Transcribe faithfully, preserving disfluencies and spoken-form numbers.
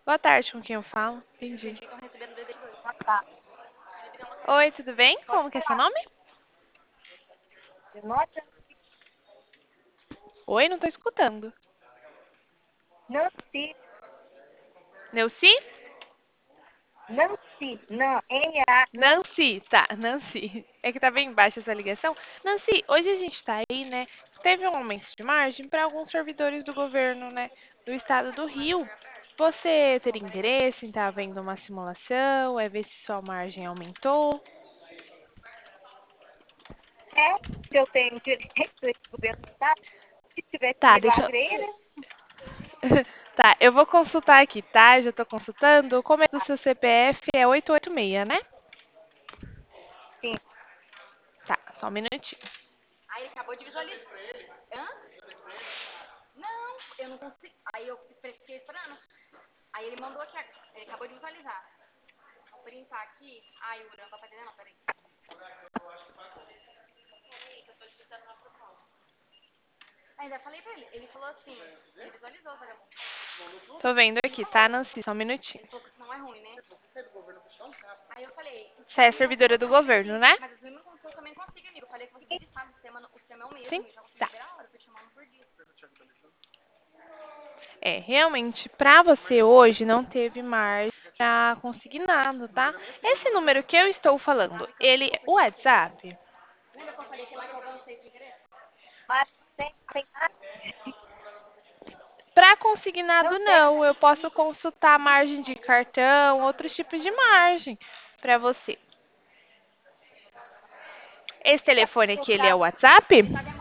Boa tarde, com quem eu falo? Entendi. Ah, tá. Oi, tudo bem? Pode Como que é seu falar. nome? Meu nome é Oi, não tô escutando. Nancy. Neuci? Nancy. Não, N A. Nancy. Nancy, tá, Nancy. É que tá bem baixa essa ligação. Nancy, hoje a gente tá aí, né? Teve um aumento de margem para alguns servidores do governo, né? Do estado do Rio. Você teria interesse em estar vendo uma simulação? É ver se sua margem aumentou? É, se eu tenho direito a esse governo do estado, se tivesse Tá, deixa eu... milagre, né? Tá, eu vou consultar aqui, tá? Já tô consultando. O começo do seu C P F é oito oito seis, né? Sim. Tá, só um minutinho. Aí ele acabou de visualizar. Hã? Não, eu não consegui. Aí eu fiquei esperando. Aí ele mandou aqui, ele acabou de visualizar. Vou printar aqui. Ai, Ura, não tá fazendo não, peraí. Ainda falei pra ele, ele falou assim, ele visualizou o vagabundo. Tô vendo aqui, tá, Nancy? Só um minutinho. Ele falou que isso não é ruim, né? Aí eu falei, o Você é sistema não servidora do funciona. governo, Sim, né? mas às vezes como eu também consigo, amigo. Eu falei que eu consegui editar, o sistema, o sistema é o Sim? mesmo, eu já consegui Tá. ver a hora, eu tô te chamando por dia. É, realmente, pra você hoje não teve mais pra consignado, tá? Esse número que eu estou falando, ele é o WhatsApp? Lembra que eu falei que lá que eu avancei sem querer? Mas não tem, não tem nada. Pra Não consignado, tem. não. Eu posso consultar a margem de cartão, outros tipos de margem pra você. Esse Pra telefone aqui, ele é consultar. o WhatsApp?